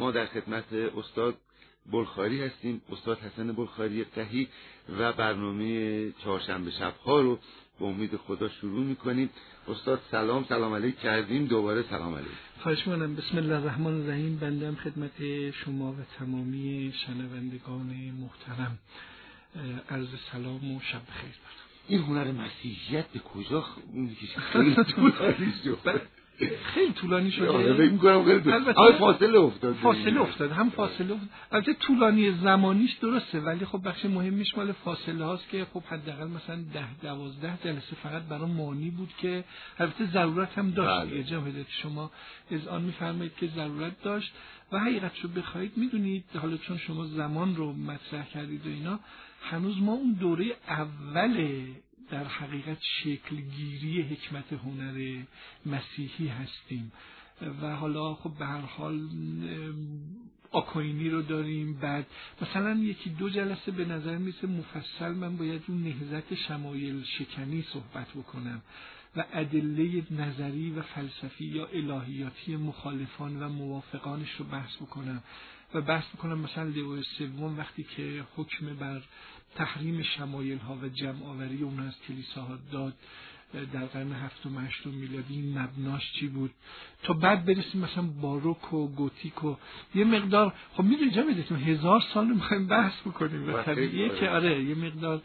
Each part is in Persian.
ما در خدمت استاد بلخاری هستیم، استاد حسن بلخاری قحی، و برنامه چهارشنبه شب‌ها رو به امید خدا شروع می‌کنیم. استاد سلام علیک کردیم، دوباره سلام علیک. خواهش می‌کنم. بسم الله الرحمن الرحیم. بنده هم خدمت شما و تمامی شنوندگان محترم عرض سلام و شب بخیر دارم. این هنر مسیحیت به کجا می‌کشه؟ خیلی طولانی شد. خیلی طولانی شده. فاصله افتاد. هم فاصله افتاد. البته طولانی زمانیش درسته، ولی خب بخش مهمیش مال فاصله هاست که خب حداقل مثلا 10-12 جلسه فقط برای مانی بود که البته ضرورت هم داشت. یه جمله شما اذعان می‌فرمایید که ضرورت داشت و حقیقتشو بخواید میدونید، حالا چون شما زمان رو مطرح کردید و اینا، هنوز ما اون دوره اول در حقیقت شکلگیری حکمت هنر مسیحی هستیم و حالا خب به هر حال آکوینی رو داریم. بعد مثلا 1-2 جلسه به نظر میسه مفصل من باید اون نهضت شمایل شکنی صحبت بکنم و ادله نظری و فلسفی یا الهیاتی مخالفان و موافقانش رو بحث بکنم و بحث بکنم مثلا لئو سوم وقتی که حکم بر تحریم شمایل ها و جمع آوری اون از کلیساها داد در قرن 7 و 8 میلادی، مبناش چی بود، تا بعد برسیم مثلا باروک و گوتیک و یه مقدار. خب میدونی جا میدونیم 1000 سال رو میخوایم بحث بکنیم و طبیعیه که آره یه مقدار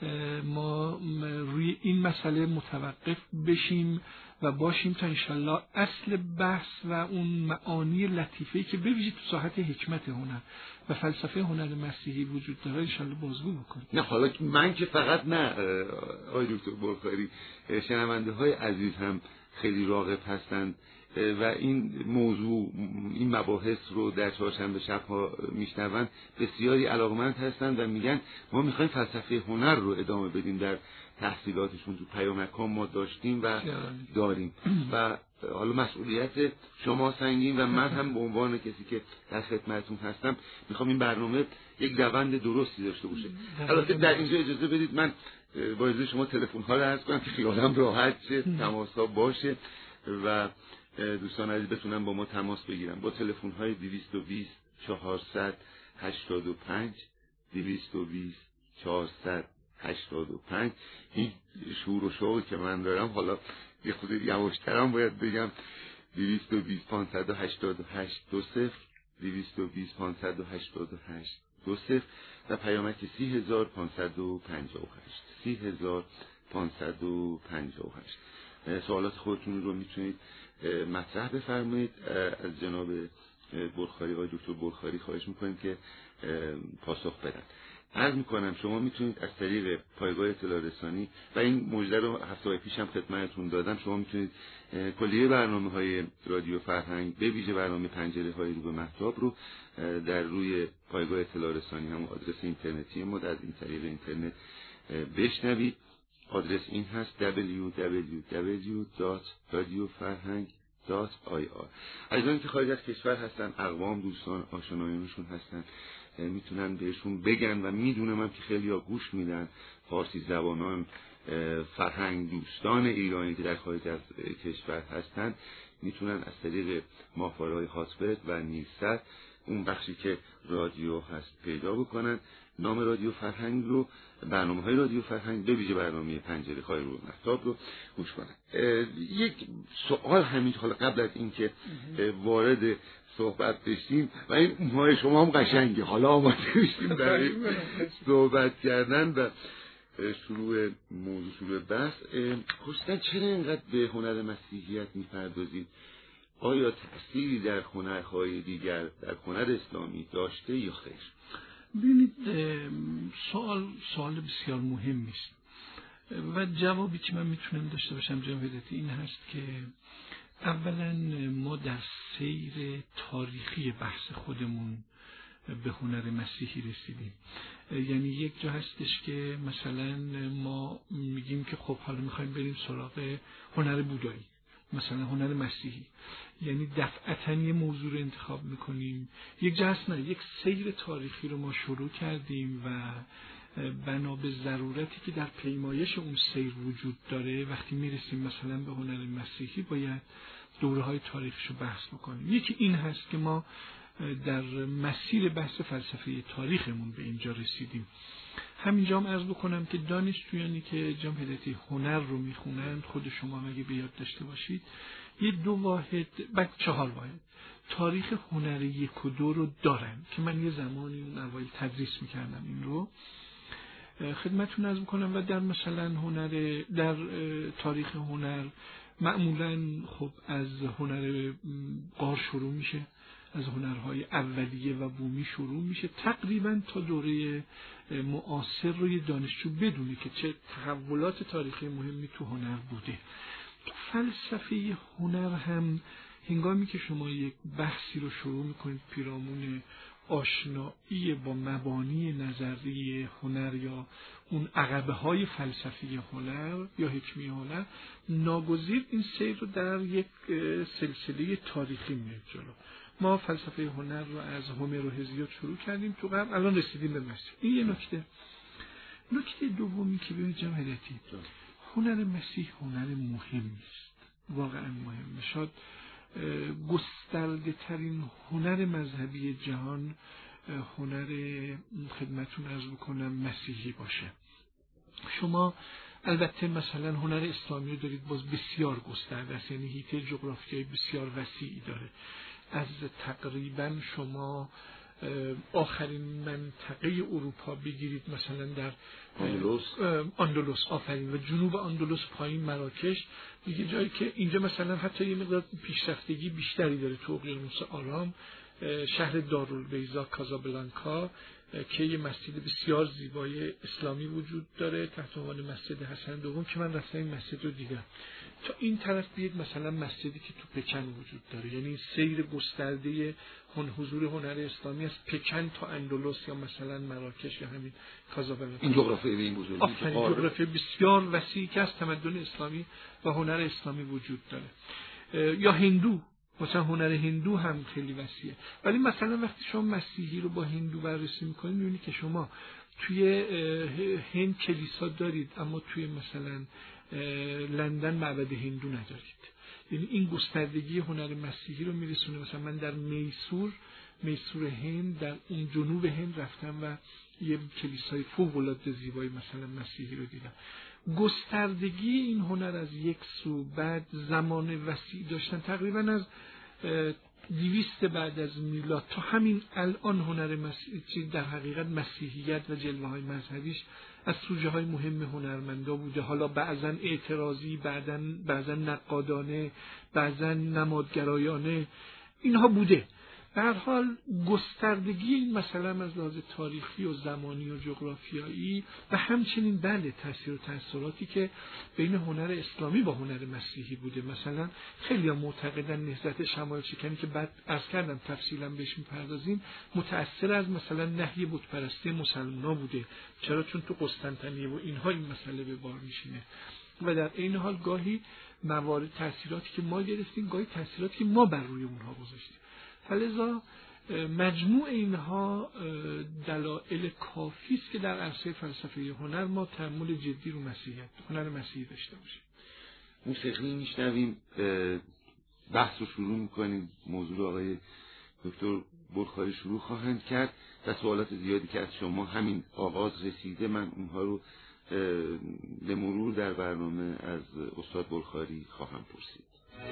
ما روی این مسئله متوقف بشیم و باشیم تا انشالله اصل بحث و اون معانی لطیفه‌ای که به ویژه تو ساحت حکمت هنر و فلسفه هنر مسیحی وجود داره انشالله بازگو بکنیم. نه حالا من که فقط نه آقای دکتر بلخاری، شنونده های عزیز هم خیلی راغب هستند و این موضوع، این مباحث رو در چهارشنبه شب‌ها میشنون، بسیاری علاقمند هستند و میگن ما میخوایم فلسفه هنر رو ادامه بدیم در تحصیلاتشون. تو پیامک‌ها ما داشتیم و داریم و حالا مسئولیت شما سنگین و من هم به عنوان کسی که در خدمتتون هستم میخوام این برنامه یک روند درستی داشته باشه. البته در اینجا اجازه بدید من با اجازه شما تلفن‌ها رو عرض کنم که خیالم راحت شه، تماس‌ها باشه و دوستان عزیز بتونن با ما تماس بگیرن با تلفن‌های 220 485 220 485. این شور و شوقی که من دارم، حالا یه خود یواشترم باید بگم، 220 588 20 220 588 20 و پیامک 30558 30558. سوالات خودتون رو میتونید مطرح بفرمایید. از جناب بلخاری، آقای دکتر بلخاری خواهش میکنیم که پاسخ بدن. عرض میکنم شما میتونید از طریق پایگاه اطلاع رسانی و این مژده رو هفته پیش هم خدمتتون دادم، شما میتونید کلیه برنامه‌های رادیو فرهنگ به ویژه برنامه پنجره های رو به مهتاب رو در روی پایگاه اطلاع رسانی، هم آدرس اینترنتی ما از این طریق اینترنت بشنوید. آدرس این هست www.radiofarhang.ir. عزیزانی که خارج از کشور هستن، اقوام، دوستان، آشنایانشون هستن، میتونن بهشون بگن و میدونم هم که خیلی ها گوش میدن، فارسی زبانان، فرهنگ دوستان ایرانی که در خارج از کشور هستن، میتونن از طریق ماهواره‌های هاتبرد و نیلسات اون بخشی که رادیو هست پیدا بکنن، نام رادیو فرهنگ رو، برنامه‌های رادیو فرهنگ به ویژه برنامه پنجره های رو مهتاب رو گوش کنن. یک سوال همین حالا قبل از اینکه وارد صحبت بشیم و این موهای شما هم قشنگه، حالا آماده بشیم برای صحبت کردن و شروع موضوع، شروع بحث. خصوصا چرا اینقدر به هنر مسیحیت میپردازید؟ آیا تأثیری در هنرهای دیگر، در هنر اسلامی داشته یا خیر؟ ببینید، سوال بسیار مهمی است و جوابی که من میتونم داشته باشم جناب هدایتی این هست که اولا ما در سیر تاریخی بحث خودمون به هنر مسیحی رسیدیم. یعنی یک جا هستش که مثلا ما میگیم که خب حالا میخوایم بریم سراغ هنر بودایی، مثلا هنر مسیحی، یعنی دفعتاً یه موضوع رو انتخاب میکنیم. یک جا هست نه، یک سیر تاریخی رو ما شروع کردیم و بنا به ضرورتی که در پیمایش اون سیر وجود داره، وقتی میرسیم مثلا به هنر مسیحی باید دوره‌های تاریخیشو بحث بکنیم. یکی این هست که ما در مسیر بحث فلسفه تاریخمون به اینجا رسیدیم. همینجا هم عرض بکنم که دانشجویانی که جناب هدایتی هنر رو میخونند، خود شما اگه به یاد داشته باشید، یه 2 واحد بعد 4 واحد تاریخ هنر 1 و 2 رو دارن که من یه زمانی اون اوایل تدریس میکردم این رو خدمتتون عرض میکنم. و در مثلا در تاریخ هنر معمولا خب از هنر غار شروع میشه، از هنرهای اولیه و بومی شروع میشه تقریبا تا دوره معاصر رو یه دانشجو بدونه که چه تحولات تاریخی مهمی تو هنر بوده. تو فلسفه هنر هم هنگامی که شما یک بحثی رو شروع میکنید پیرامون آشنایی با مبانی نظری هنر یا اون عقبه های فلسفی هنر یا حکمی هنر، ناگزیر این سیر رو در یک سلسله تاریخی میاد جلو. ما فلسفه هنر رو از هومر و هزیود شروع کردیم تو قبل، الان رسیدیم به مسیح. این یه نکته. نکته دومی که ببینید جناب هدایتی، هنر مسیح هنر مهمی است، واقعا مهمه. شاید گسترده ترین هنر مذهبی جهان هنر خدمتون عرض بکنم مسیحی باشه. شما البته مثلا هنر اسلامی دارید باز بسیار گسترده است، یعنی حیطه جغرافیایی بسیار وسیعی داره. از تقریبا شما آخرین منطقه اروپا بگیرید مثلا در اندلس آفرین و جنوب اندلس پایین مراکش، دیگه جایی که اینجا مثلا حتی یه مقدار پیشرفتگی بیشتری داره تو اقیانوس آرام، شهر دارالبیضا کازابلانکا که یه مسجد بسیار زیبای اسلامی وجود داره تحت عنوان مسجد حسن دوم که من رفتم این مسجد رو دیدم. تا این طرف بیاید مثلا مسجدی که تو پکن وجود داره، یعنی سیر گسترده حضور هنر اسلامی از پکن تا اندلس یا مثلا مراکش یا همین کازابلانکا. این جغرافیای این بزرگی آفرین جغرافی بسیار وسیعی که از تمدن اسلامی و هنر اسلامی وجود داره. یا هندو، مثلا هنر هندو هم خیلی وسیعه. ولی مثلا وقتی شما مسیحی رو با هندو بررسی میکنید میبینید که شما توی هند کلیسا دارید اما توی مثلا لندن معبد هندو ندارید. یعنی این گستردگی هنر مسیحی رو میرسونه. مثلا من در میسور هند در اون جنوب هند رفتم و یه کلیسای فوق‌العاده زیبای مثلا مسیحی رو دیدم. گستردگی این هنر از یک سو، بعد زمان وسیع داشتن تقریبا از 200 بعد از میلاد تا همین الان هنر مسیحی در حقیقت مسیحیت و جلوه های مذهبیش از سوژه های مهم هنرمندا بوده. حالا بعضا اعتراضی، بعضا نقادانه، بعضا نمادگرایانه اینها بوده. به هر حال گستردگی این مسئله از لحاظ تاریخی و زمانی و جغرافیایی و همچنین بله تاثیر و تأثیراتی که بین هنر اسلامی با هنر مسیحی بوده. مثلا خیلی معتقدن نهضت شمال شکنی که بعد عرض کردم تفصیلا بهش میپردازیم متأثر از مثلا نهی بت پرستی مسلمان‌ها بوده. چرا؟ چون تو قسطنطنیه و اینها این مسئله به بار میشینه و در این حال گاهی موارد تأثیراتی که ما گرفتیم گاهی تأثیراتی که ما بر روی اونها گذاشتیم. فلذا مجموع اینها دلایل کافی است که در عرصه فلسفه هنر ما تأمل جدی رو هنر مسیحی داشته باشیم. موسیقی میشنویم، بحث رو شروع میکنیم. موضوع آقای دکتر بلخاری شروع خواهند کرد و سوالات زیادی که از شما همین آغاز رسیده من اونها رو به مرور در برنامه از استاد بلخاری خواهم پرسید.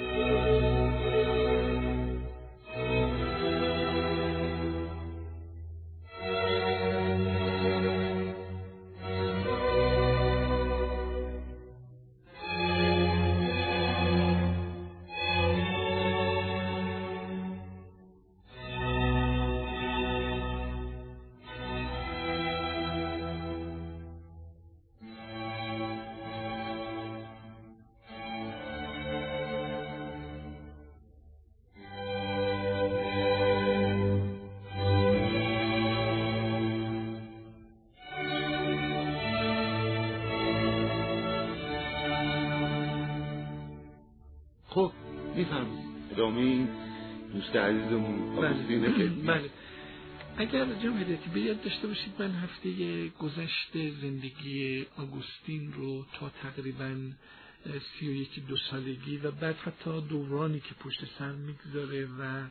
خب میفهمید ادامه این دوست عزیزمون آگوستینه. بله. اگر جناب هدایتی به یاد داشته باشید من هفته گذشته زندگی آگوستین رو تا تقریبا 31-2 سالگی و بعد حتی دورانی که پشت سر میگذاره و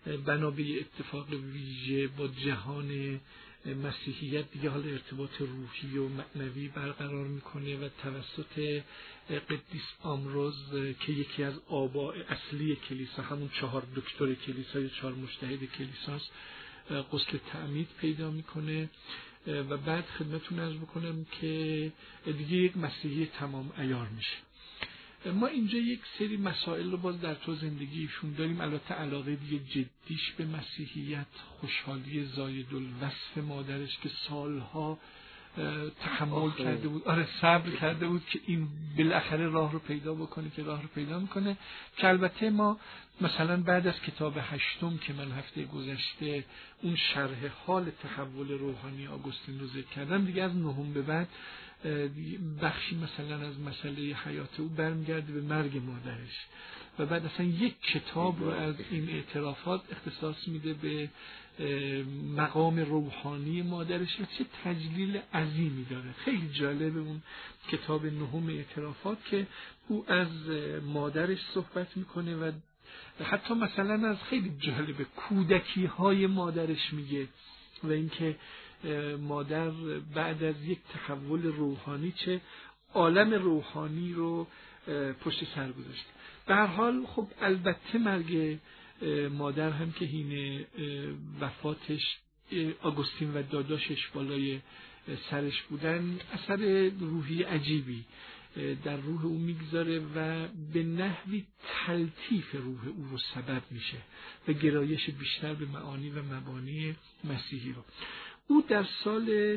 بنا به اتفاق ویژه با جهان مسیحیت دیگه حالا ارتباط روحی و معنوی برقرار میکنه و توسط قدیس آمروز که یکی از آباء اصلی کلیسا، همون 4 دکتر کلیسا یا 4 مجتهد کلیساست، غسل تعمید پیدا میکنه و بعد خدمتتون عرض بکنم که دیگه یک مسیحی تمام عیار میشه. ما اینجا یک سری مسائل رو باز در تو زندگیشون داریم. البته علاقه دیگه جدیش به مسیحیت، خوشحالی زایدالوصف مادرش که سالها تحمل کرده بود، صبر کرده بود که این بالاخره راه رو پیدا بکنه که راه رو پیدا میکنه. که البته ما مثلا بعد از کتاب 8 که من هفته گذشته اون شرح حال تحول روحانی آگوستین رو ذکر کردم، دیگه از 9 به بعد بخشی مثلا از مسئله حیات او برمیگرده به مرگ مادرش و بعد اصلا یک کتاب رو از این اعترافات اختصاص میده به مقام روحانی مادرش و چه تجلیل عظیمی داره. خیلی جالب اون کتاب 9 اعترافات که او از مادرش صحبت میکنه و حتی مثلا از خیلی جالب کودکی های مادرش میگه و اینکه مادر بعد از یک تحول روحانی چه عالم روحانی رو پشت سر گذاشته. به هر حال خب البته مرگ مادر هم که حین وفاتش آگوستین و داداشش بالای سرش بودن اثر روحی عجیبی در روح او میگذاره و به نحوی تلطیف روح او رو سبب میشه و گرایش بیشتر به معانی و مبانی مسیحی رو. او در سال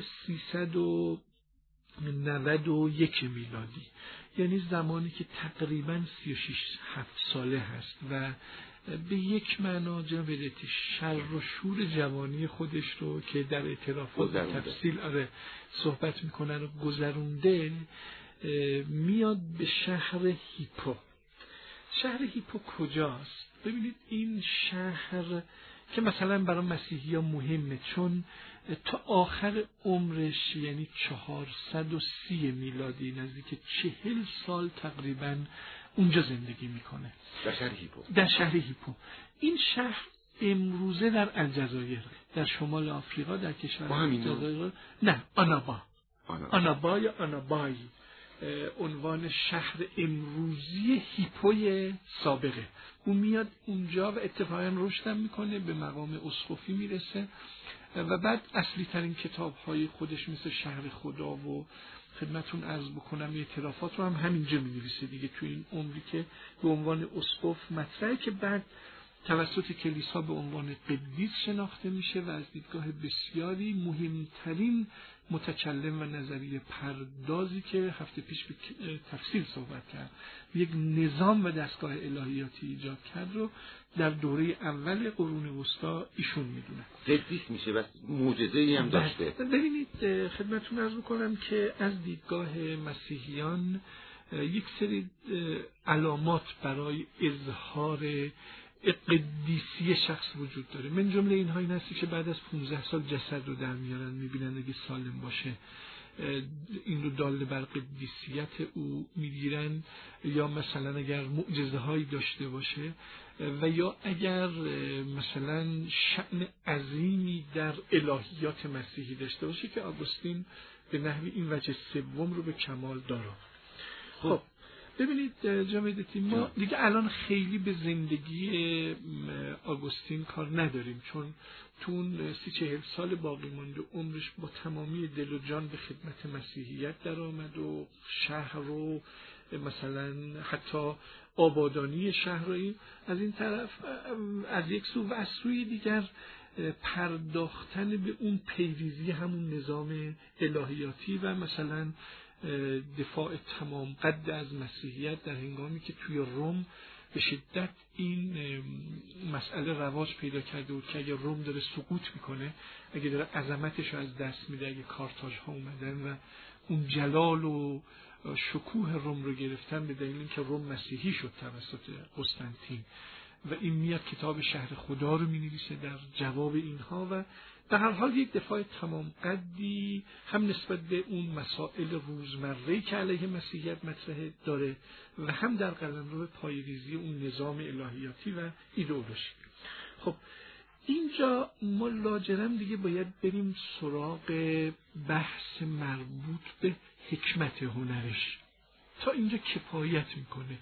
391 میلادی، یعنی زمانی که تقریباً 36-7 ساله هست و به یک معنا جناب ادیتی شر و شور جوانی خودش رو که در اعترافات تفصیل صحبت میکنن و گذرونده، میاد به شهر هیپو. شهر هیپو کجاست؟ ببینید این شهر که مثلا برای مسیحی ها مهمه چون تا آخر عمرش یعنی 430 میلادی نزدیک 40 سال تقریبا اونجا زندگی میکنه، در شهر هیپو. این شهر امروزه در الجزایر، در شمال آفریقا، در کشور الجزایر. نه، آنابا یا آنابای عنوان شهر امروزی هیپوی سابقه. اون میاد اونجا و اتفاقا رشد میکنه، به مقام اسقفی میرسه و بعد اصلی ترین کتاب های خودش مثل شهر خدا و خدمتون عرض بکنم اعترافات رو هم همینجا می‌نویسه دیگه، تو این عمری که به عنوان اسقف مطرحه که بعد توسط کلیسا به عنوان قدیس شناخته میشه و از دیدگاه بسیاری مهمترین متکلم و نظریه پردازی که هفته پیش به تفصیل صحبت کرد، یک نظام و دستگاه الهیاتی ایجاد کرد رو در دوره اول قرون وسطا ایشون میدونه. قدیس میشه و معجزه‌ای هم داشته. ببینید خدمتتون عرض می‌کنم که از دیدگاه مسیحیان یک سری علامات برای اظهار قدیسی شخص وجود داره. من جمله اینها این هستی که بعد از 15 سال جسد رو در میارن، میبینن اگه سالم باشه این رو داله بر قدیسیت او میگیرن، یا مثلا اگر معجزه هایی داشته باشه و یا اگر مثلا شأن عظیمی در الهیات مسیحی داشته باشه که آگوستین به نحوی این وجه سوم رو به کمال داره. خب ببینید جامعیتی، ما دیگه الان خیلی به زندگی آگوستین کار نداریم چون تو 30-40 سال باقی مانده عمرش با تمامی دل و جان به خدمت مسیحیت در آمد و شهر رو مثلا حتی آبادانی شهر رو از این طرف از یک سو و از سوی دیگر پرداختن به اون پیریزی همون نظام الهیاتی و مثلا دفاع تمام قد از مسیحیت در هنگامی که توی روم به شدت این مسئله رواج پیدا کرده بود که اگه روم داره سقوط میکنه، اگه داره عظمتش رو از دست میده، اگه کارتاژ ها اومدن و اون جلال و شکوه روم رو گرفتن به دلیل اینکه روم مسیحی شد توسط قسطنطین و این میاد کتاب شهر خدا رو مینویسه در جواب اینها و در هر حال یک دفاع تمام قدی هم نسبت به اون مسائل روزمره‌ای که علیه مسیحیت مطرح داره و هم در قلمرو پایه‌ریزی اون نظام الهیاتی و ایدئولوژی. خب اینجا ما لاجرم دیگه باید بریم سراغ بحث مربوط به حکمت هنرش. تا اینجا کفایت میکنه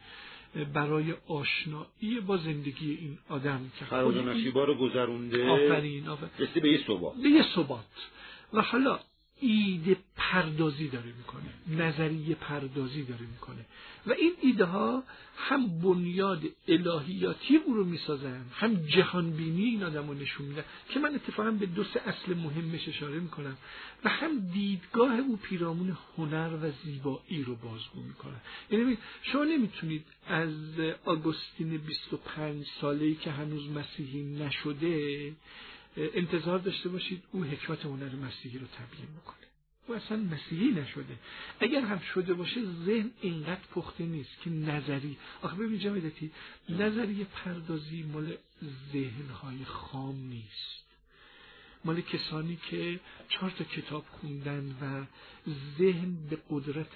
برای آشنایی با زندگی این آدم که فراز و نشیبا رو گذرونده. آفرین. رسیده به یه ثبات. و حالا ایده پردازی داره میکنه، نظریه پردازی داره میکنه و این ایده ها هم بنیاد الهیاتی او رو میسازن، هم جهانبینی این آدم رو نشون میدن که من اتفاقا به 2 اصل مهمش اشاره میکنم و هم دیدگاه او پیرامون هنر و زیبایی رو بازگو میکنن. یعنی شما نمیتونید از آگوستین 25 ساله‌ای که هنوز مسیحی نشده انتظار داشته باشید او حکمت هنر مسیحی رو تبیین میکنه. او اصلا مسیحی نشده. اگر هم شده باشه ذهن اینقدر پخته نیست که نظری. آخه ببین جمیدتی، نظریه پردازی مال ذهنهای خام نیست، مال کسانی که 4 کتاب خوندن و ذهن به قدرت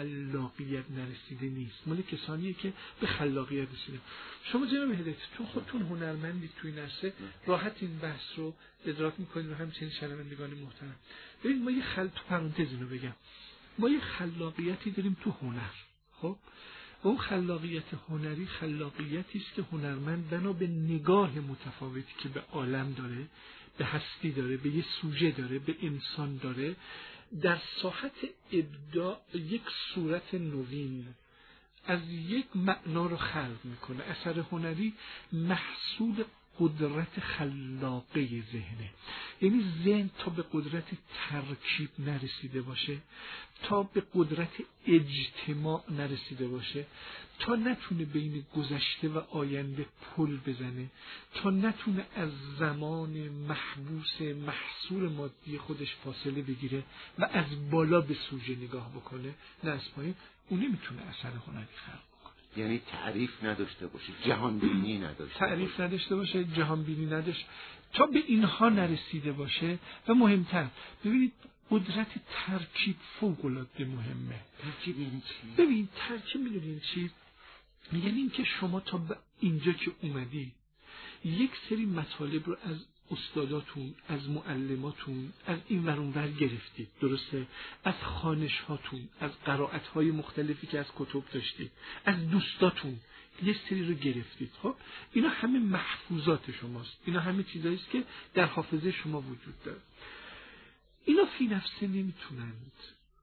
خلاقیت نرسیده نیست، مال کسانیه که به خلاقیت رسیدن. شما جناب هدایت چون خودتون هنرمندید توی این عرصه راحت این بحث رو ادراک میکنید و همچنین شنوندگان محترم. ببین ما تو پرانتز اینو بگم، ما یه خلاقیتی داریم تو هنر. خب اون خلاقیت هنری خلاقیتی است که هنرمند بنا به نگاه متفاوتی که به عالم داره، به هستی داره، به یه سوژه داره، به انسان داره، در ساحت ابداع یک صورت نوین از یک معنا رو خلق میکنه. اثر هنری محصول قدرت خلاقه ذهنه. یعنی ذهن تا به قدرت ترکیب نرسیده باشه، تا به قدرت اجتماع نرسیده باشه، تا نتونه بین گذشته و آینده پل بزنه، تا نتونه از زمان محبوس محصول مادی خودش فاصله بگیره و از بالا به سوژه نگاه بکنه نه از پایین، اون نمیتونه اثر هنری خلق. یعنی تعریف نداشته باشه، جهانبینی نداشته باشه، جهانبینی نداشته، تا به اینها نرسیده باشه. و مهمتر ببینید قدرت ترکیب فوق‌العاده مهمه. ترکیب یعنی چی؟ ببین ترکیب میدونین چی؟ یعنی این که شما تا به اینجا که اومدی یک سری مطالب رو از استاداتون، از معلماتون، از این ور اون ور گرفتید، درسته؟ از خوانش هاتون، از قرائت های مختلفی که از کتب داشتید، از دوستاتون یه سری رو گرفتید. خب اینا همه محفوظات شماست، اینا همه چیزایی است که در حافظه شما وجود داره. اینا فی نفسه نمیتونند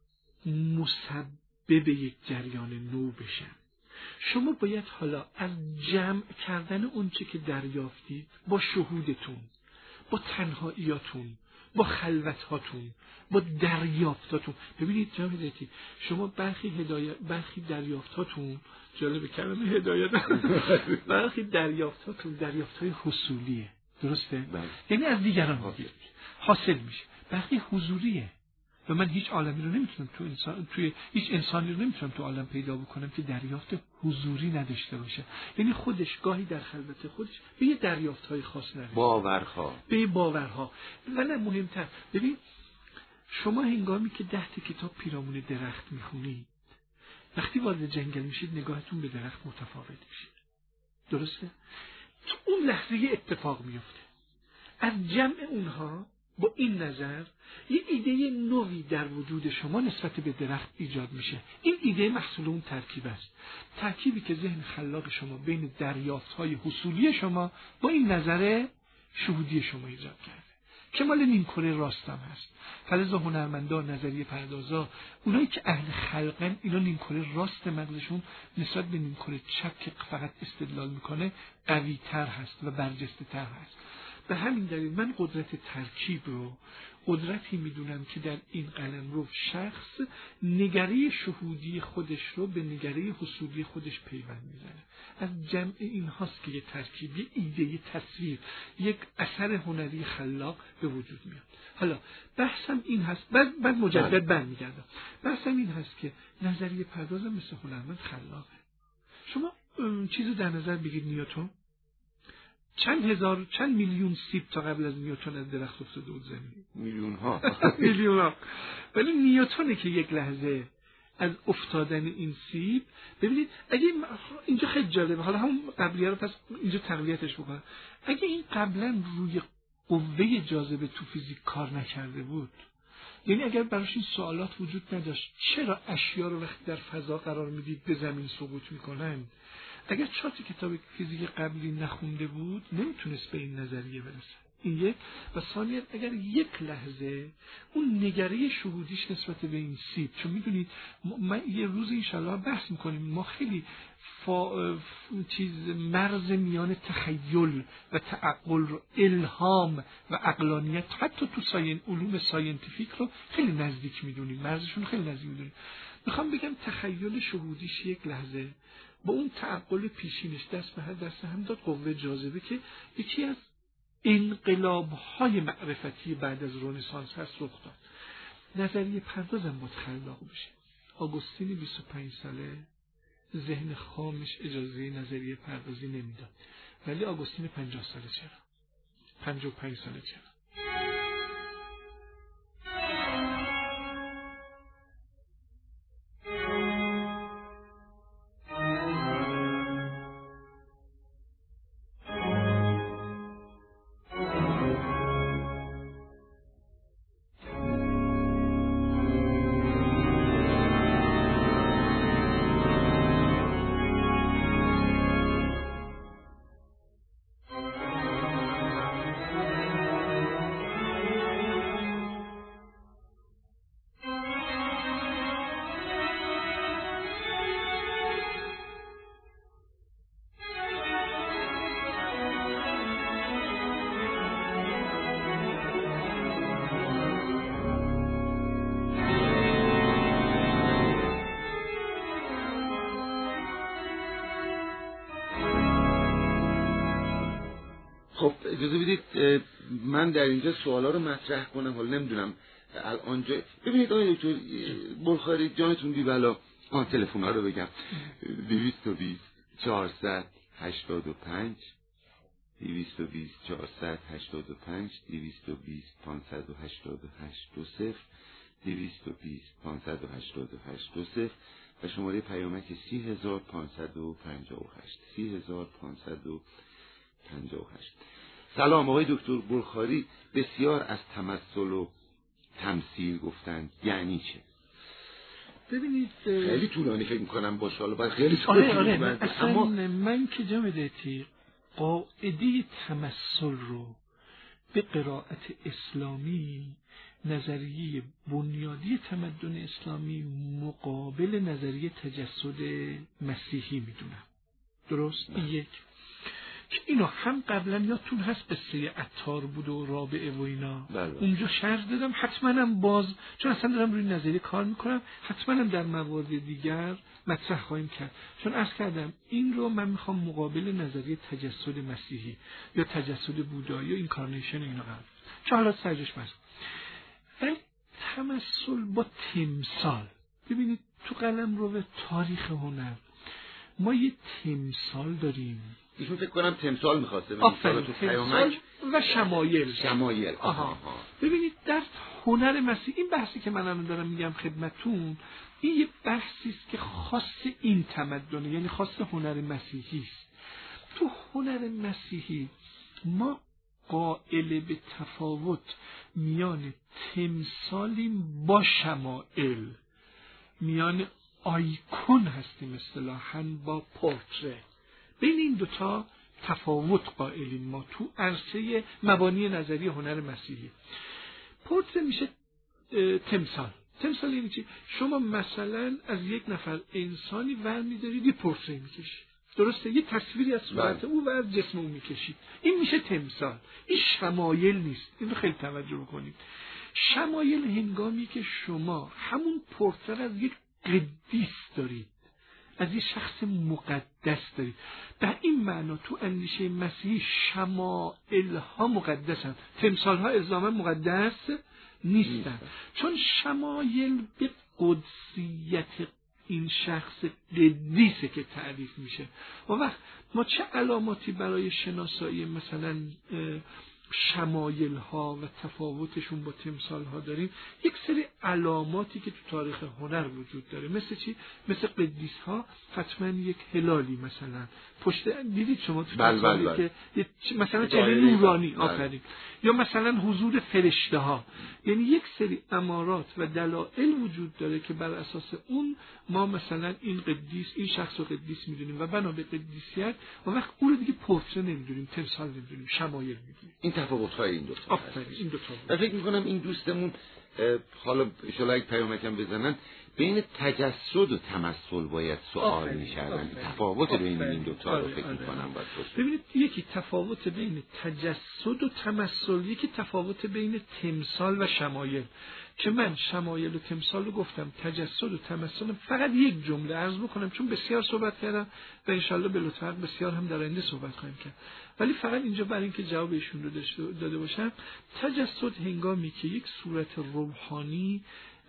مسبب یک جریان نو بشن. شما باید حالا از جمع کردن اون چه که دریافتید با شهودتون، با تنهاییاتون، با خلوتهاتون، با دریافتاتون. ببینید جناب هدایتی، شما برخی دریافتاتون، جالب کلمه هدایت، برخی دریافتاتون دریافتهای حصولیه، درسته؟ یعنی از دیگران حاصل میشه. برخی حضوریه و من هیچ عالمی رو نمیتونم توی هیچ انسانی رو نمیتونم تو عالم پیدا بکنم که دریافت حضوری نداشته باشه. یعنی خودش گاهی در خلوت خودش به یه دریافت‌های خاص نرسیده، باورها. و نه مهمتر، ببین شما هنگامی که 10 کتاب پیرامون درخت میخونید، وقتی وارد جنگل میشید نگاهتون به درخت متفاوت میشه، درسته؟ تو اون لحظه اتفاق میفته. از جمع اونها با این نظر یه ایده نوی در وجود شما نسبت به درخت ایجاد میشه. این ایده محصول اون ترکیب است، ترکیبی که ذهن خلاق شما بین دریافت‌های حصولی شما با این نظر شهودی شما ایجاد کرده که مال نیمکره راست هم هست. فلذا هنرمندا، نظریه پردازا، اونایی که اهل خلقن، اینا نیمکره راست مغزشون نسبت به نیمکره چپ که فقط استدلال میکنه قوی تر هست و برجسته تر هست. به همین دلیل من قدرت ترکیب رو قدرتی میدونم که در این قلمرو شخص نگری شهودی خودش رو به نگری حصولی خودش پیوند میزنه. از جمع این هاست که یه ترکیب، یه ایده، یه تصویر، یک اثر هنری خلاق به وجود میاد. حالا بحثم این هست، بعد مجدد برمیگردم. بحثم این هست که نظریه پردازم مثل هنرمند خلاقه. شما چیزو در نظر بگید، نیوتن چند میلیون سیب تا قبل از نیوتن از درخت افتاده بود زمین؟ میلیون ها. ولی نیوتنه که یک لحظه از افتادن این سیب. ببینید اگه اینجا خیلی جالبه، حالا همون قبلیه رو پس اینجا تقویتش بکنم. اگه این قبلا روی قوه جاذبه تو فیزیک کار نکرده بود، یعنی اگر براش این سوالات وجود نداشت چرا اشیا رو وقتی در فضا قرار میدید به زمین سقوط میکنن، اگر 4 کتاب فیزیک قبلی نخونده بود نمیتونست به این نظریه برسه. این یک. و ثانیاً اگر یک لحظه اون نگره شهودیش نسبت به این سیب، چون میدونید من یه روز انشالله بحث میکنیم، ما خیلی مرز میان تخیل و تعقل رو، الهام و عقلانیت حتی تو علوم ساینتیفیک رو خیلی نزدیک میدونیم، مرزشون خیلی نزدیک میدونیم. میخوام بگم تخیل شهودیش یک لحظه با اون تعقل پیشینش دست هم داد قوه جاذبه که یکی از انقلاب‌های معرفتی بعد از رنسانس هست رخ داد. نظریه پردازم باید خلاق بشه. آگوستین 25 ساله ذهن خامش اجازه نظریه پردازی نمیداد، ولی آگوستین 50 ساله چرا؟ 55 ساله چرا؟ خب اجازه بدید من در اینجا سوالا رو مطرح کنم. حالا نمیدونم الان جا ببینید آقای دکتر بلخاری جانتون بی بلا تلفن‌ها رو بگم 220 485 220 485 220 588 20 220 588 20 و شماره پیامک 30558 30558. سلام آقای دکتر بلخاری، بسیار از تمثل و تمثیل گفتند، یعنی چه؟ ببینید خیلی طولانی فکر میکنم باشه، حالا باید خیلی طولانی اما من که جمع دیتی قاعده تمثل رو به قرائت اسلامی نظریه بنیادی تمدن اسلامی مقابل نظریه تجسد مسیحی میدونم. درست؟ یک که اینو هم قبلا یادتون هست قصه عطار بود و رابعه و اینا، اونجا شرح دادم، حتما هم باز چون اصلا دارم روی نظریه کار میکنم حتما هم در موارد دیگر مطرح خواهیم کرد، چون عرض کردم این رو من میخوام مقابل نظریه تجسد مسیحی یا تجسد بودایی یا اینکارنیشن اینا قرار چون حالا سرجش بس. ولی تمثل با تمثال، ببینید تو قلمرو تاریخ هنر ما یه تمثال داریم، ایشون فکر کنم تمثال می‌خواسته تمثال و شمایل. ببینید در هنر مسیحی این بحثی که من دارم میگم خدمتون، این یه بحثی است که خاص این تمدن، یعنی خاص هنر مسیحی است. تو هنر مسیحی ما قائل به تفاوت میان تمثالیم با شمائل، میان آیکون هستیم اصطلاحاً با پورتره. بین این دوتا تفاوت قائلیم ما تو عرصه مبانی نظری هنر مسیحی. پورتره میشه تمثال یعنی چی؟ شما مثلا از یک نفر انسانی برمی‌دارید یه پورتره میکشید، درسته؟ یه تصویری از صورت او و از جسم او میکشید، این میشه تمثال. این شمایل نیست، این رو خیلی توجه بکنید. شمایل هنگامی که شما همون پورتره از یک قدیس دارید، از یک شخص مقدس دارید. در این معنا تو اندیشه مسیحی شمائل ها مقدسن، تمثال ها الزاما مقدس نیستن، چون شمایل به قدسیت این شخص قدیسه که تعریف میشه. و وقت ما چه علاماتی برای شناسایی مثلا شمایل ها و تفاوتشون با تمثال ها داریم، یک سری علاماتی که تو تاریخ هنر وجود داره. مثل چی؟ مثل قدیس ها حتما یک هلالی مثلا پشت، دیدید شما تو تمثالی که مثلا چهره نورانی آفرین، یا مثلا حضور فرشته ها. یعنی یک سری امارات و دلایل وجود داره که بر اساس اون ما مثلا این قدیس، این شخص رو قدیس میدونیم و بنا به قدیسیت و وقت اون رو دیگه پورتره نمیدونیم، تمثال نمیدونیم، شمایل میدونیم. این تفاوت‌های این دو تا آفرین، این دو تا. و فکر می‌کنم این دوستمون حالا ان شاءالله یک پیامکم بزنن، بین تجسد و تمثل باید سوال می‌کردن. تفاوت بین این دو تا رو فکر می‌کنم باید باشه. ببینید، یکی تفاوت بین تجسد و تمثل، یکی تفاوت بین تمثال و شمایل. که من شمایل و تمثال رو گفتم، تجسد و تمثل فقط یک جمله عرض بکنم چون بسیار صحبت کردم و انشالله به لطف حق بسیار هم در آینده صحبت خواهیم کرد، ولی فقط اینجا برای اینکه جواب ایشون رو داده باشم، تجسد هنگامی که یک صورت روحانی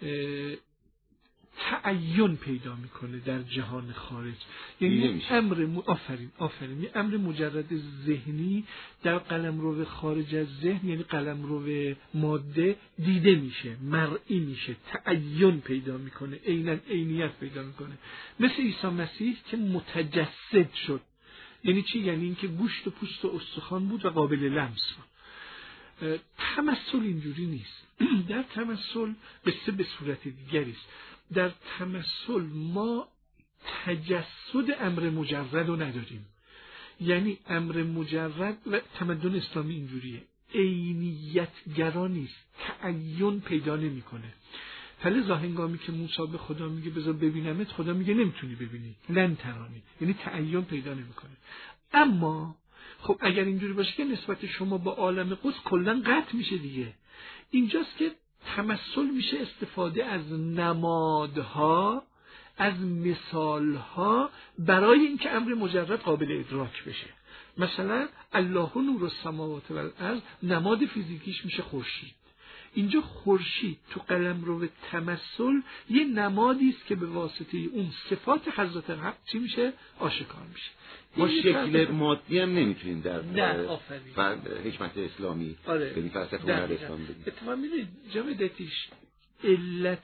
تعین پیدا میکنه در جهان خارج، یعنی آفرین یه امر مجرد ذهنی در قلمرو خارج از ذهن، یعنی قلمرو ماده دیده میشه، مرئی میشه، تعین پیدا میکنه، عینیت پیدا میکنه. مثل عیسی مسیح که متجسد شد. یعنی چی؟ یعنی اینکه گوشت و پوست و استخوان بود و قابل لمس بود. تمثل اینجوری نیست. در تمثل قصه به صورت دیگری است. در تمثل ما تجسد امر مجرد رو نداریم. یعنی امر مجرد و تمدن اسلامی اینجوریه، عینیت گرا نیست، تعین پیدا نمیکنه. فلذا هنگامی که موسی به خدا میگه بذار ببینمت، خدا میگه نمیتونی ببینی، لن ترانی، یعنی تعین پیدا نمیکنه. اما خب اگر اینجوری باشه که نسبت شما با عالم قدس کلا قطع میشه دیگه. اینجاست که تمثل میشه استفاده از نمادها، از مثالها برای اینکه امر مجرد قابل ادراک بشه. مثلا الله نور السماوات و الارض، نماد فیزیکیش میشه خورشید. اینجا خورشید تو قلمرو تمثل یه نمادی است که به واسطه اون صفات حضرت حق چی میشه؟ آشکار میشه. ما شکل مادی هم نمیتونیم در حکمت اسلامی به فلسفه هنر اسلامی بگیم. اتفاقا میدونید جامعیتیش علت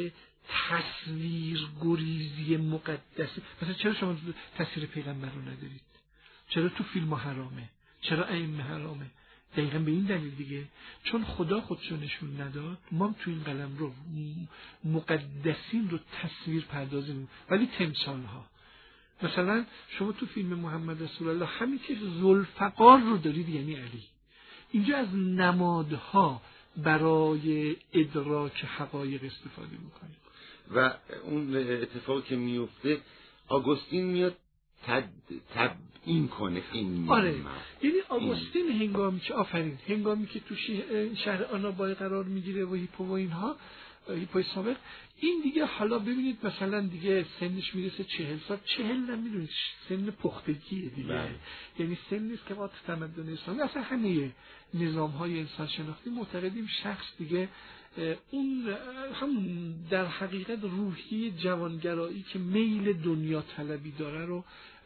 تصویر گریزی مقدسه. مثلا چرا شما تصویر پیغمبر رو ندارید؟ چرا تو فیلم حرامه؟ چرا ائمه حرامه؟ دقیقا به این دلیل دیگه، چون خدا خودشو نشون نداد. ما تو این قلم رو مقدسین رو تصویر پردازیم، ولی تمثال ها. مثلا شما تو فیلم محمد رسول الله همین که ذوالفقار رو دارید یعنی علی. اینجا از نمادها برای ادراک حقایق استفاده میکنید. و اون اتفاقی که میفته آگوستین میاد تبیین کنه این یعنی آگوستین هنگامی که تو شهر آنابای قرار میگیره و هیپو و اینها، هیپوی سابق، این دیگه حالا ببینید مثلا دیگه سنش میرسه 40 سال، 40 نمیدونید سن پختگیه دیگه. یعنی سن نیست که با تمدن اسلامی اصلا همه نظام های انسان شناختی معتقدیم شخص دیگه اون هم در حقیقت روحی جوانگرایی که میل دنیا طلبی داره رو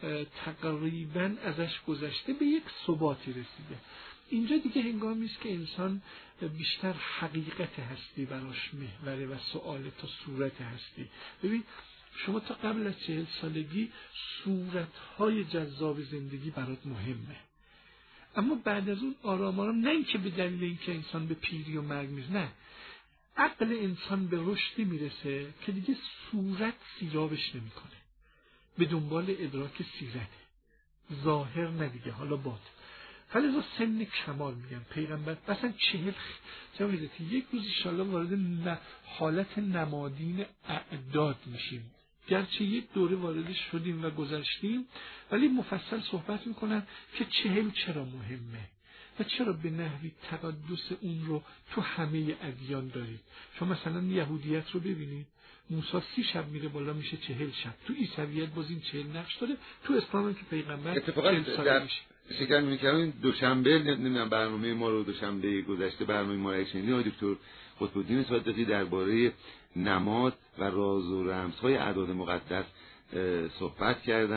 تقریبا ازش گذشته، به یک ثباتی رسیده. اینجا دیگه هنگامی است که انسان بیشتر حقیقت هستی براش محوره و سؤال تا صورت هستی. ببین شما تا قبل از 40 سالگی صورتهای جذاب زندگی برات مهمه، اما بعد از اون آرام نه اینکه به دلیل اینکه انسان به پیری و مرگ میرسه، نه، عقل انسان به رشدی میرسه که دیگه صورت سیرابش نمیکنه، به دنبال ادراک سیرته، ظاهر نه دیگه، حالا باطن. فلذا سن کمال میگم پیغمبر مثلا 40 یک روز انشالله وارد حالت نمادین اعداد میشیم، گرچه یک دوره وارد شدیم و گذشتیم، ولی مفصل صحبت میکنن که 40 چرا مهمه و چرا به نحوی تقدس اون رو تو همه ادیان دارید. شما مثلا یهودیت رو ببینید، موسی 30 شب میره بالا میشه 40 شب. تو عیسویت باز این 40 نقش داره، تو اسلام که پیغمبر اتفاقا در شکر میکنم دوشنبه نمیدونم برنامه ما رو دوشنبه گذشته برنامه ما رو شنیدید، آقای دکتر قطب‌الدین صادقی درباره نماد و راز و رمزهای اعداد مقدس صحبت کردن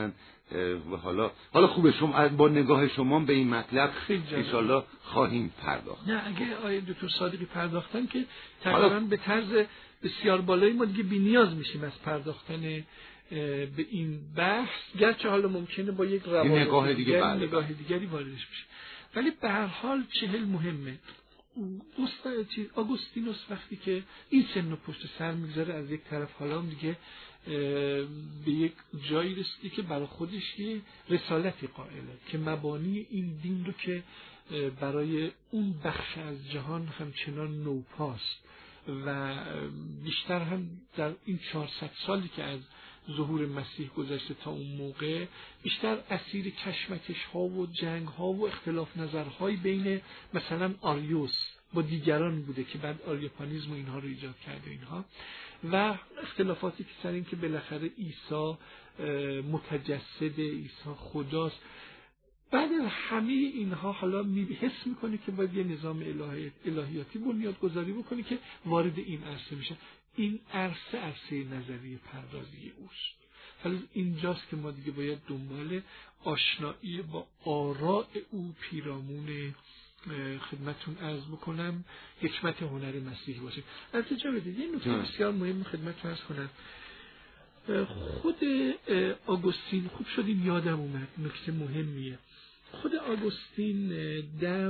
و حالا خوبه شما با نگاه شما به این مطلب ان شاءالله خواهیم پرداخت. نه اگه آیه دکتر صادقی پرداختن که تقریبا به طرز بسیار بالایی ما دیگه بی‌نیاز میشیم از پرداختن به این بحث، گرچه حالا ممکنه با یک نگاه دیگری واردش بشه، ولی به هر حال 40 مهمه. آگوستینوس وقتی که این سن و پشت سر میگذاره از یک طرف، حالا دیگه به یک جایی رسیده که برای خودش یه رسالتی قائله که مبانی این دین رو که برای اون بخش از جهان همچنان نوپاست و بیشتر هم در این 400 سالی که از ظهور مسیح گذشته تا اون موقع بیشتر اسیر کشمکش ها و جنگ ها و اختلاف نظرهای بین مثلا آریوس با دیگران بوده که بعد آریوپانیسم و اینها رو ایجاد کرده اینها، و اختلافاتی که سر این که بالاخره عیسی متجسد، عیسی خداست. بعد از همه اینها حالا حس میکنه که باید یه نظام الهیاتی بنیاد گذاری بکنه که وارد این عرصه میشه. این عرصه نظریه پردازی اوست. حالا اینجاست که ما دیگه باید دنبال آشنایی با آراء او پیرامون خدمتون عرض بکنم حکمت هنر مسیحی باشه. ارتجا بدید یه نکته بسیار مهم خدمتون عرض کنم. خود آگوستین، خوب شدیم یادم اومد، نکته مهمیه. خود آگوستین در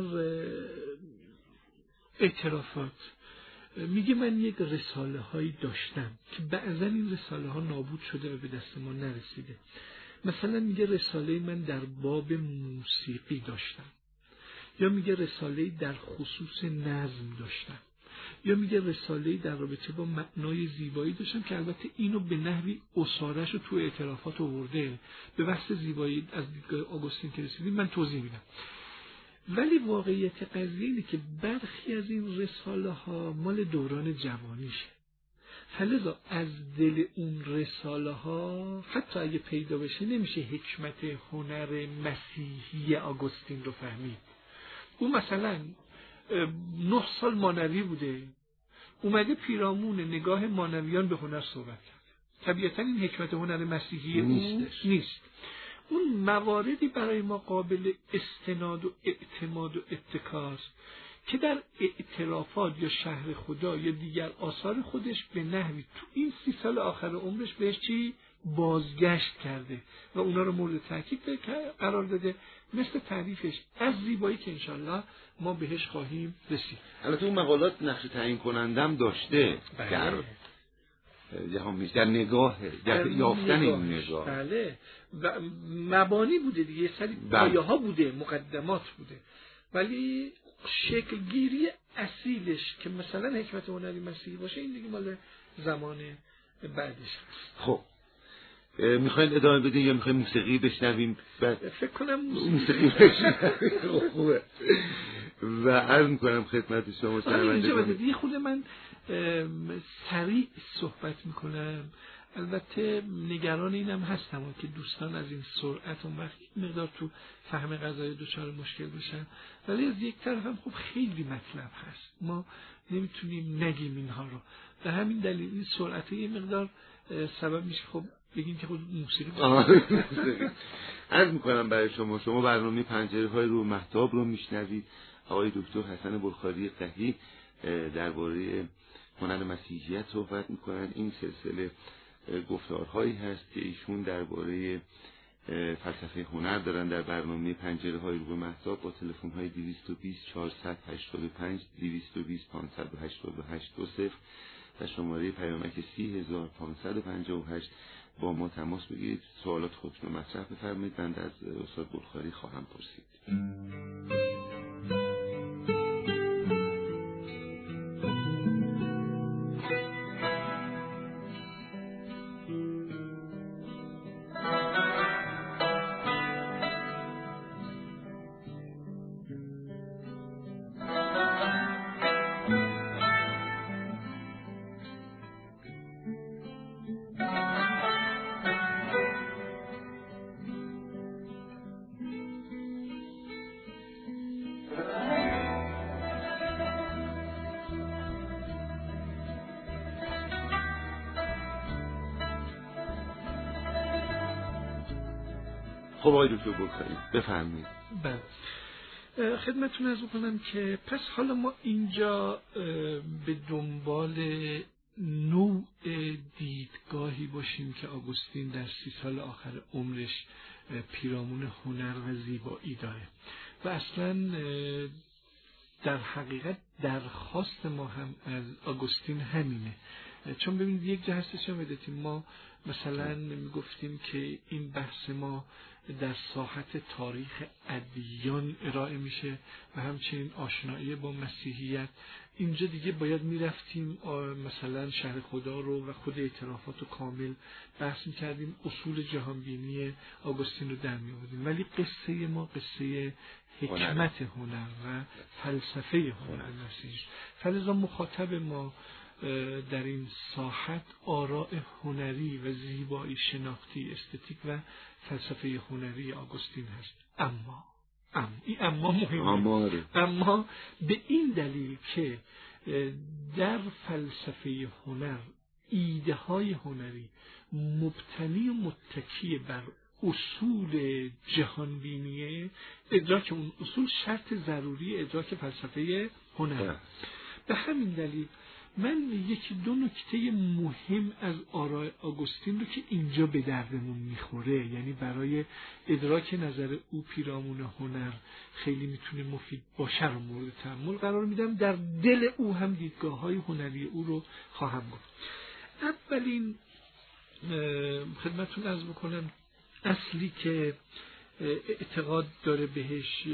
اعترافات میگه من یک رساله هایی داشتم که بعضا این رساله ها نابود شده و به دست ما نرسیده. مثلا میگه رساله من در باب موسیقی داشتم، یا میگه رساله در خصوص نظم داشتم، یا میگه رساله در رابطه با معنای زیبایی داشتم که البته اینو به نحوی اصارش رو تو اعترافات آورده. به بحث زیبایی از دیدگاه آگوستین که رسیدیم من توضیح میدم. ولی واقعیت قضیه اینه که برخی از این رساله ها مال دوران جوانیشه، فلذا از دل اون رساله ها حتی اگه پیدا بشه نمیشه حکمت هنر مسیحی آگوستین رو فهمید. اون مثلا 9 سال مانوی بوده، اومده پیرامون نگاه مانویان به هنر صحبت کرد. طبیعتا این حکمت هنر مسیحی نیست. اون مواردی برای ما قابل استناد و اعتماد و اتکاست که در اعترافات یا شهر خدا یا دیگر آثار خودش به نحوی تو این 30 سال آخر عمرش بهش چی بازگشت کرده و اونا رو مورد تاکید قرار داده، مثل تعریفش از زیبایی که انشالله ما بهش خواهیم رسید. البته اون مقالات نقش تعیین کنندم داشته در نگاه در یافتن این نگاه. بله و مبانی بوده دیگه، یه سری پایه ها بوده، مقدمات بوده، ولی شکل گیری اصیلش که مثلا حکمت هنری مسیحی باشه این دیگه مال زمان بعدش هست. خب میخواین ادامه بدین یا میخواین موسیقی بشنویم؟ فکر کنم موسیقی بشنویم. خوبه. و عرض میکنم خدمت شما یه خود من سریع صحبت میکنم. البته نگران اینم هستم که دوستان از این سرعت اون وقت مقدار تو فهم قضایی دچار مشکل بشن، ولی از یک طرف هم خب خیلی مطلب هست، ما نمیتونیم نگیم اینها رو. به همین دلیل این سرعت یه مقدار سبب میشه خب بگیم که خود موسیقی عرض میکنم برای شما برنامه پنجره های رو مهتاب رو میشنوید. آقای دکتر حسن بلخاری قحی درباره هنر مسیحیت صحبت میکنن. این سلسله گفتارهایی هست که ایشون درباره فلسفه هنر دارن در برنامه پنجره های رو مهتاب با تلفن های 220 485 220 588 20 و شماره پیامک 30558 با ما تماس بگیرید، سوالات خودتون رو مطرح بفرمایید، بنده از استاد بلخاری خواهم پرسید. خب آقای دکتر بخاری بفرمایید. بله، خدمتتون عرض کنم که پس حالا ما اینجا به دنبال نوع دیدگاهی باشیم که آگوستین در 30 سال آخر عمرش پیرامون هنر و زیبایی داره و اصلا در حقیقت درخواست ما هم از آگوستین همینه. چون ببینید یک جا هستش ما مثلا میگفتیم که این بحث ما در ساحت تاریخ ادیان ارائه میشه و همچنین آشنایی با مسیحیت. اینجا دیگه باید میرفتیم مثلا شهر خدا رو و خود اعترافات رو کامل بحث میکردیم، اصول جهانبینی آگوستین رو در میآوردیم. ولی قصه ما قصه حکمت هنر و فلسفه هنر مسیحی. فلذا مخاطب ما در این ساحت آراء هنری و زیبایی شناختی استتیک و فلسفه هنری آگوستین هست. اما مهمه. اما به این دلیل که در فلسفه هنر ایده های هنری مبتنی و متکی بر اصول جهانبینیه، ادراک اون اصول شرط ضروری ادراک فلسفه هنر. به همین دلیل من یکی دو نکته مهم از آراء آگوستین رو که اینجا به دردمون میخوره، یعنی برای ادراک نظر او پیرامون هنر خیلی میتونه مفید باشه، رو مورد تأمل قرار میدم. در دل او هم دیدگاه‌های هنری او رو خواهم گفت. اولین خدمتتون عرض بکنم اصلی که اعتقاد داره بهش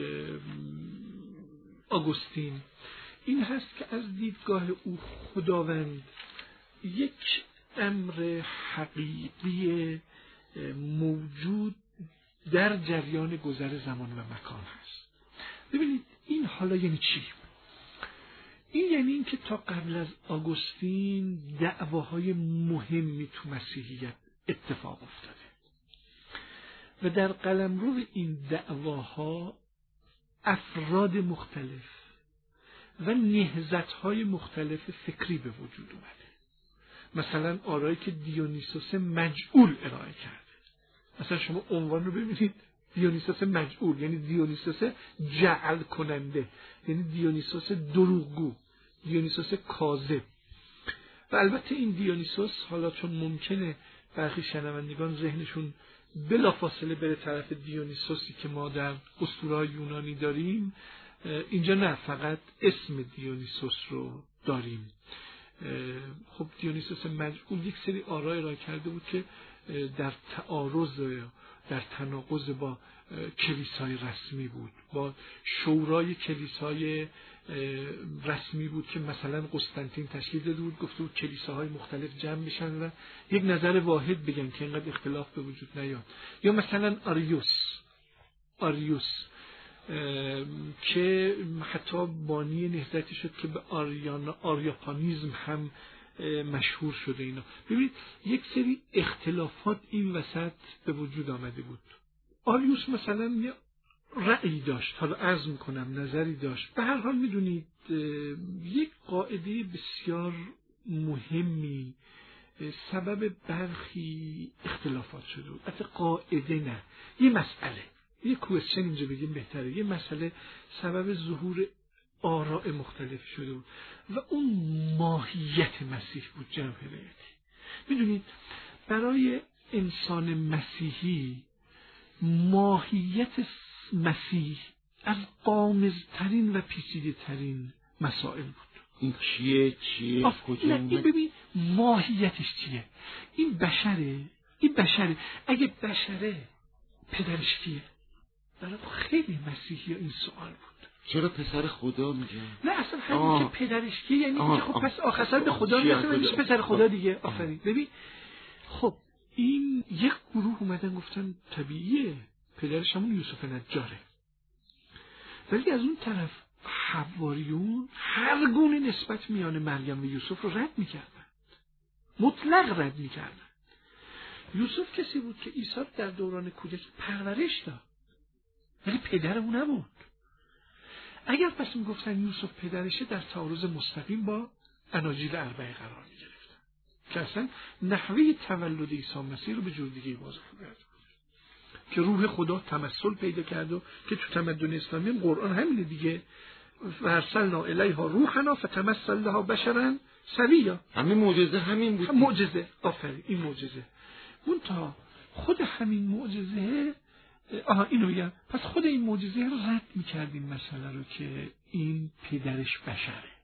آگوستین این هست که از دیدگاه او خداوند یک امر حقیقی موجود در جریان گذر زمان و مکان هست. ببینید این حالا یعنی چی؟ این یعنی این که تا قبل از آگوستین دعواهای مهمی تو مسیحیت اتفاق افتاده و در قلمرو این دعواها افراد مختلف و نهضت‌های مختلف فکری به وجود اومده. مثلا آرایی که دیونیسوس مجعول ارائه کرده. مثلا شما عنوان رو ببینید، دیونیسوس مجعول یعنی دیونیسوس جعل کننده، یعنی دیونیسوس دروغگو، دیونیسوس کاذب. و البته این دیونیسوس حالا چون ممکنه برخی شنوندگان ذهنشون بلافاصله بره طرف دیونیسوسی که ما در اسطوره‌های یونانی داریم، اینجا نه، فقط اسم دیونیسوس رو داریم. خب دیونیسوس مجعول یک سری آرای ارائه کرده بود که در تعارض، در تناقض با کلیسای رسمی بود، با شورای کلیسای رسمی بود که مثلا قسطنطین تشکیل داده بود، گفته بود کلیساهای مختلف جمع بشن و یک نظر واحد بگن که اینقدر اختلاف به وجود نیاد. یا مثلا آریوس که حتی بانی نهضتی شد که به آریاپانیزم هم مشهور شده. اینا ببینید یک سری اختلافات این وسط به وجود آمده بود. آریوس مثلا یه رأی داشت، حالا عرض میکنم نظری داشت. به هر حال میدونید یک قاعده بسیار مهمی سبب برخی اختلافات شده بود. البته قاعده نه، یه مسئله، یه کوئسچن اینجا بگیم بهتره، یه مسئله سبب ظهور آراء مختلف شده بود و اون ماهیت مسیح بود. جناب هدایتی، میدونید برای انسان مسیحی ماهیت مسیح از غامض‌ترین و پیچیده‌ترین مسائل بود. این چیه کجا؟ این ببین ماهیتش چیه؟ این بشره. اگه بشره پدرش کیه؟ برای خیلی مسیحی این سوال بود. چرا پسر خدا میگه؟ نه اصلا همین که پدرش کیه یعنی که خب پس آخر به خدا میشه پسر خدا دیگه. آفرین. ببین خب این یک گروه اومدن گفتن طبیعیه پدرش همون یوسف نجاره، ولی از اون طرف حواریون هر گونه نسبت میان مریم و یوسف رو رد میکردن، مطلق رد میکردن. یوسف کسی بود که عیسی در دوران کودکی پرورش داد ولی پدر اون نبود. اگر پس میگفتن یوسف پدرشه در تعارض مستقیم با اناجیل اربعه قرار میگرفتن که اصلا نحوه تولد عیسی مسیح رو به جور دیگه باز کرد. که روح خدا تمثل پیدا کرد و که تو تمدن اسلامی قرآن همینه دیگه، ورسلنا الیها روحنا فتمثل لها بشرا سویا. همین معجزه همین بود. معجزه، آفرین، این معجزه. منتها خود همین معجزه، اینو میگم، پس خود این معجزه رو رد می‌کردیم مسئله رو که این پدرش بشره.